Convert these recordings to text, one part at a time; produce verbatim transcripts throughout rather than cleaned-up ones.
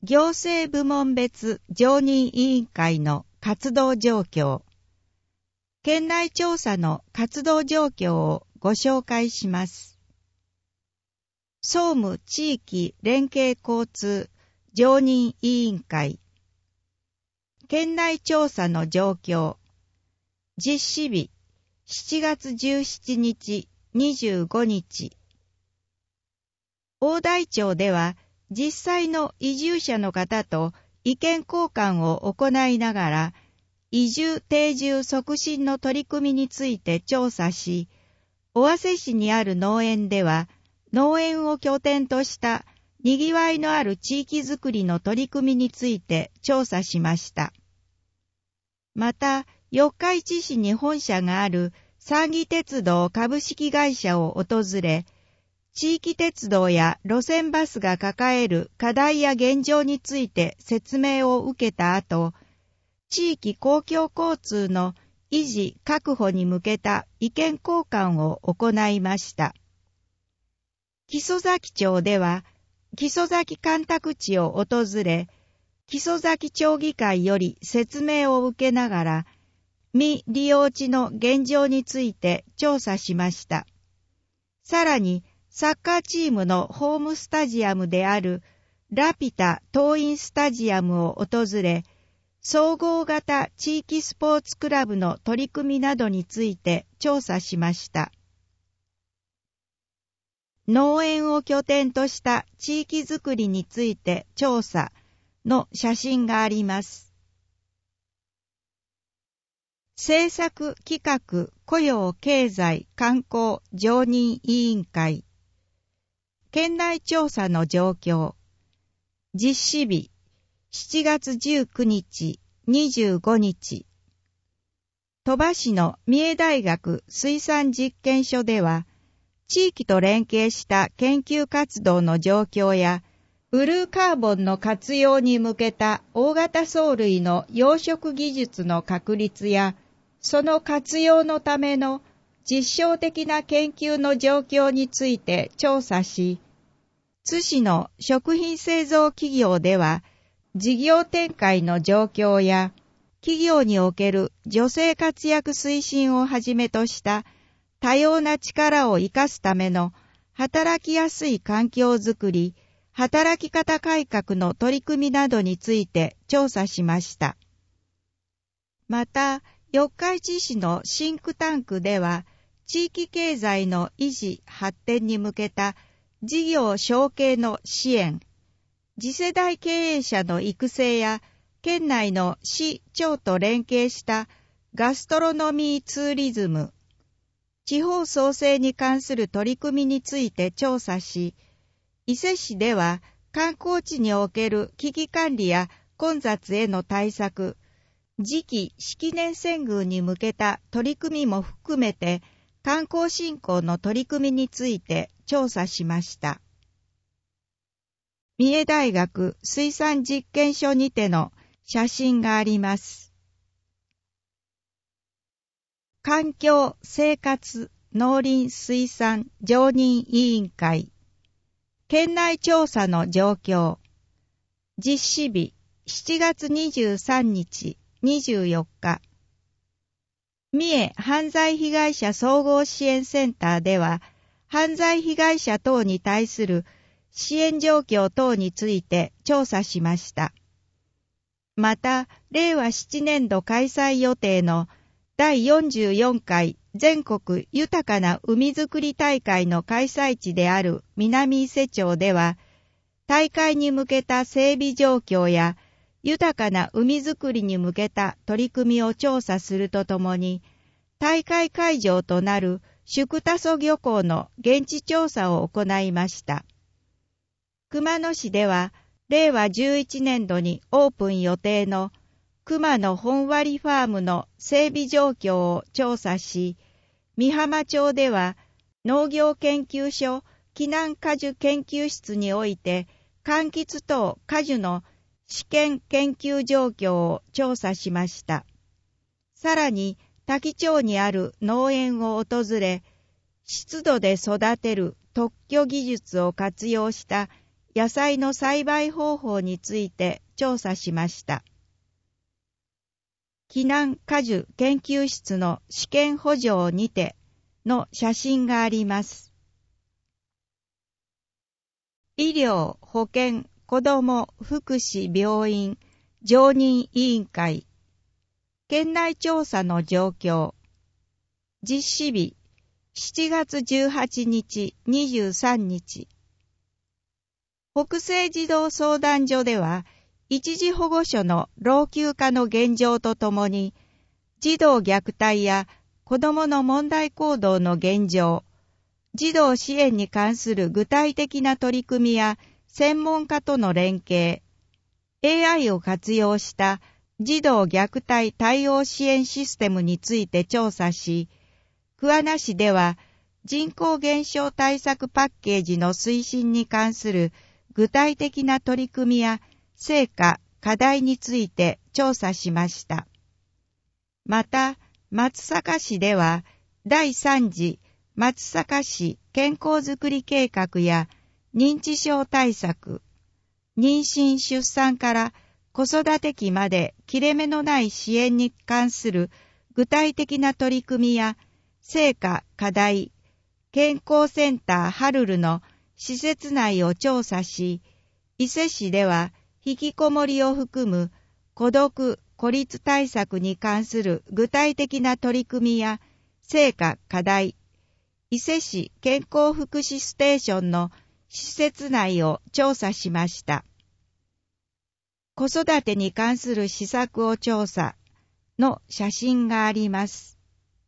行政部門別常任委員会の活動状況、県内調査の活動状況をご紹介します。総務地域連携交通常任委員会、県内調査の状況、実施日しちがつじゅうしちにち、にじゅうごにち。大台町では実際の移住者の方と意見交換を行いながら、移住定住促進の取り組みについて調査し、尾鷲市にある農園では、農園を拠点としたにぎわいのある地域づくりの取り組みについて調査しました。また、四日市市に本社がある三義鉄道株式会社を訪れ、地域鉄道や路線バスが抱える課題や現状について説明を受けた後、地域公共交通の維持・確保に向けた意見交換を行いました。木曽崎町では、木曽崎干拓地を訪れ、木曽崎町議会より説明を受けながら、未利用地の現状について調査しました。さらに、サッカーチームのホームスタジアムであるラピュタ桐蔭スタジアムを訪れ、総合型地域スポーツクラブの取り組みなどについて調査しました。農園を拠点とした地域づくりについて調査の写真があります。政策企画雇用経済観光常任委員会、県内調査の状況、実施日しちがつじゅうくにち、にじゅうごにち。鳥羽市の三重大学水産実験所では、地域と連携した研究活動の状況や、ブルーカーボンの活用に向けた大型藻類の養殖技術の確立や、その活用のための実証的な研究の状況について調査し、津市の食品製造企業では、事業展開の状況や、企業における女性活躍推進をはじめとした多様な力を生かすための働きやすい環境づくり、働き方改革の取り組みなどについて調査しました。また、四日市市のシンクタンクでは、地域経済の維持・発展に向けた事業承継の支援、次世代経営者の育成や、県内の市・町と連携したガストロノミーツーリズム、地方創生に関する取り組みについて調査し、伊勢市では観光地における危機管理や混雑への対策、次期式年遷宮に向けた取り組みも含めて観光振興の取り組みについて調査しました。三重大学水産実験所にての写真があります。環境生活農林水産常任委員会、県内調査の状況、実施日しちがつにじゅうさんにち、にじゅうよっか。三重犯罪被害者総合支援センターでは、犯罪被害者等に対する支援状況等について調査しました。また、れいわななねんど開催予定のだいよんじゅうよんかい全国豊かな海づくり大会の開催地である南伊勢町では、大会に向けた整備状況や豊かな海づくりに向けた取り組みを調査するとともに、大会会場となる宿田曽漁港の現地調査を行いました。熊野市では、れいわじゅういちねんどにオープン予定の熊野本割ファームの整備状況を調査し、美浜町では農業研究所岐南果樹研究室において柑橘等果樹の試験研究状況を調査しました。さらに多気町にある農園を訪れ、湿度で育てる特許技術を活用した野菜の栽培方法について調査しました。避難果樹研究室の試験補助にての写真があります。医療、保健、子ども、福祉、病院、常任委員会、県内調査の状況、実施日、しちがつじゅうはちにち、にじゅうさんにち。北西児童相談所では、一時保護所の老朽化の現状とともに、児童虐待や子どもの問題行動の現状、児童支援に関する具体的な取り組みや専門家との連携、エーアイ を活用した児童虐待対応支援システムについて調査し、桑名市では人口減少対策パッケージの推進に関する具体的な取り組みや成果、課題について調査しました。また、松阪市ではだいさん次松阪市健康づくり計画や認知症対策、妊娠・出産から子育て期まで切れ目のない支援に関する具体的な取り組みや成果、課題、健康センターハルルの施設内を調査し、伊勢市では引きこもりを含む孤独・孤立対策に関する具体的な取り組みや成果・課題、伊勢市健康福祉ステーションの施設内を調査しました。子育てに関する施策を調査の写真があります。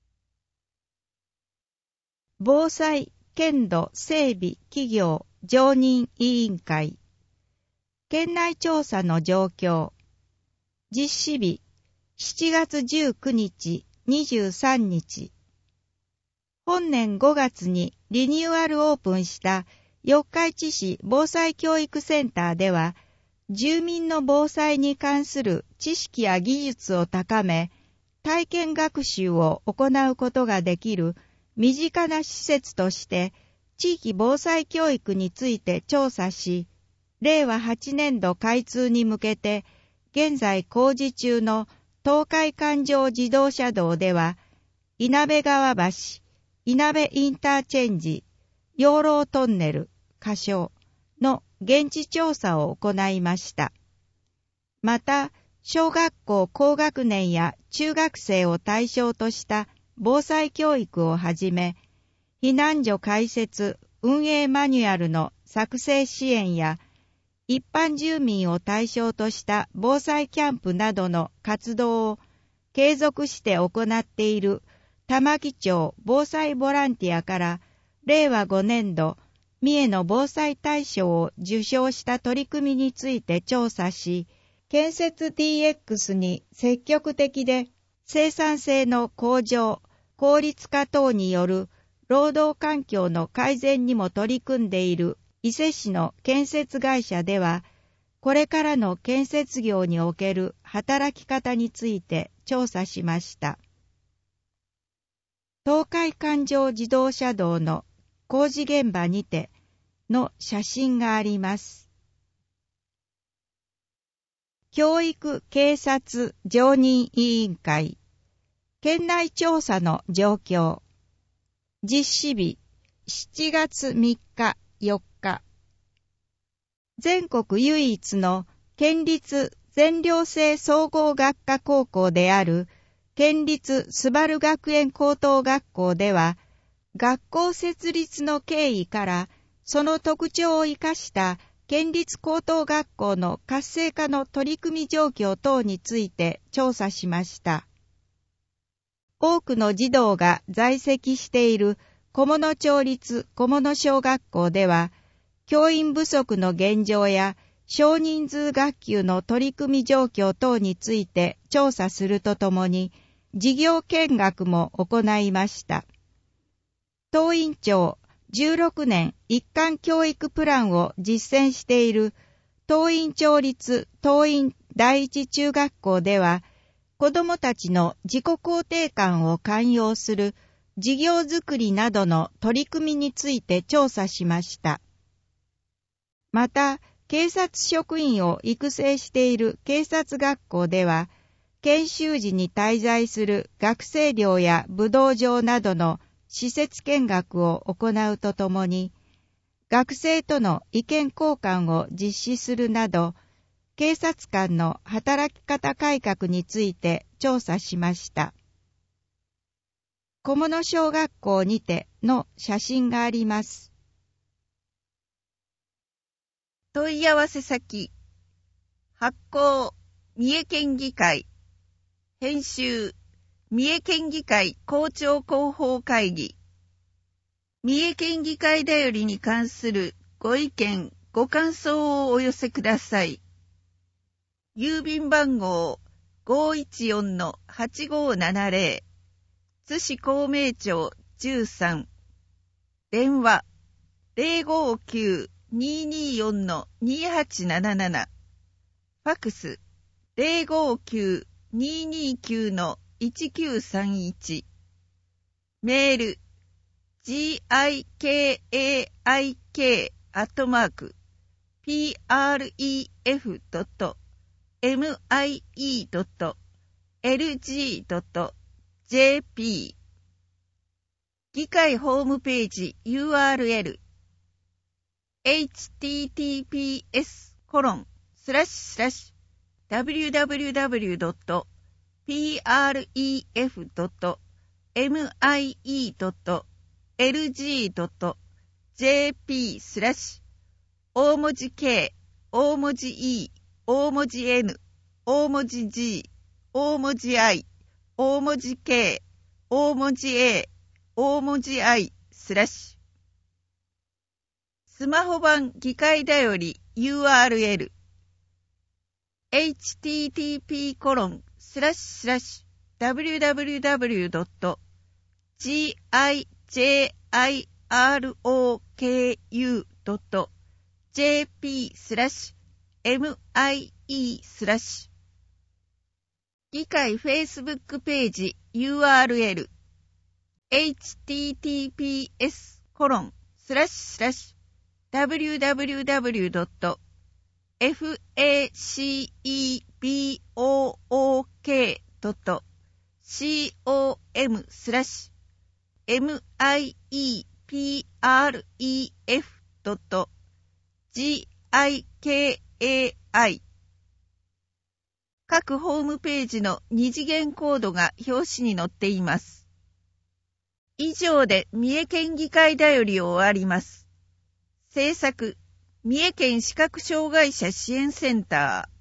防災県土整備企業常任委員会、県内調査の状況、実施日しちがつじゅうくにち、にじゅうさんにち。本年ごがつにリニューアルオープンした四日市市防災教育センターでは、住民の防災に関する知識や技術を高め、体験学習を行うことができる身近な施設として、地域防災教育について調査し、れいわはちねんど開通に向けて、現在工事中の東海環状自動車道では、いなべ川橋、いなべインターチェンジ、養老トンネル、仮称の現地調査を行いました。また、小学校高学年や中学生を対象とした防災教育をはじめ、避難所開設・運営マニュアルの作成支援や、一般住民を対象とした防災キャンプなどの活動を継続して行っている玉城町防災ボランティアかられいわごねんど三重の防災大賞を受賞した取り組みについて調査し、建設 ディーエックス に積極的で生産性の向上、効率化等による労働環境の改善にも取り組んでいる伊勢市の建設会社では、これからの建設業における働き方について調査しました。東海環状自動車道の工事現場にての写真があります。教育警察常任委員会、県内調査の状況、実施日しちがつみっか、よっか。全国唯一の県立全寮制総合学科高校である県立すばる学園高等学校では、学校設立の経緯からその特徴を生かした県立高等学校の活性化の取り組み状況等について調査しました。多くの児童が在籍している菰野町立菰野小学校では、教員不足の現状や少人数学級の取り組み状況等について調査するとともに、事業見学も行いました。東院町じゅうろくねん一貫教育プランを実践している東院町立東院第一中学校では、子どもたちの自己肯定感を寛容する事業づくりなどの取り組みについて調査しました。また、 警察職員を育成している警察学校では、研修時に滞在する学生寮や武道場などの施設見学を行うとともに、学生との意見交換を実施するなど、警察官の働き方改革について調査しました。小物小学校にての写真があります。 問い合わせ先、発行、三重県議会、編集、三重県議会校長広報会議、三重県議会だよりに関するご意見、ご感想をお寄せください。郵便番号 ごーいちよんのはちごーななぜろ 津市孔明町じゅうさん、電話 ゼロごーきゅう にーにーよんのにーはちなななな、ファクス ゼロごーきゅう にーにーきゅうのいちきゅうさんいち、メール ジーアイケーエーアイケー アットマーク ピーアールイーエフ ドット エムアイイー ドット エルジー ドット ジェーピー 議会ホームページ ユーアールエル エイチティーティーピーエスコロンスラッシュスラッシュダブリューダブリューダブリュー ドット ピーアールイーエフ ドット エムアイイー ドット エルジー ドット ジェーピー スラッシュ大文字 K、大文字 E、大文字 N、大文字 G、大文字 I、大文字 K、大文字 A、大文字 I、スラッシュ。スマホ版議会だより ユーアールエル エイチティーティーピーコロンスラッシュスラッシュダブリューダブリューダブリュー ドット ジーアイジェーアイアールオーケーユー ドット ジェーピー スラッシュ エムアイイー スラッシュ議会フェイスブックページ ユーアールエル エイチティーティーピーエスコロンスラッシュスラッシュダブリューダブリューダブリュー ドット エフエーシーイービーオーオーケー ドット シーオーエム スラッシュ エムアイイーピーアールイーエフ ドット ジーアイケーエーアイ 各ホームページの二次元コードが表紙に載っています。以上で三重県議会だよりを終わります。制作、三重県視覚障害者支援センター。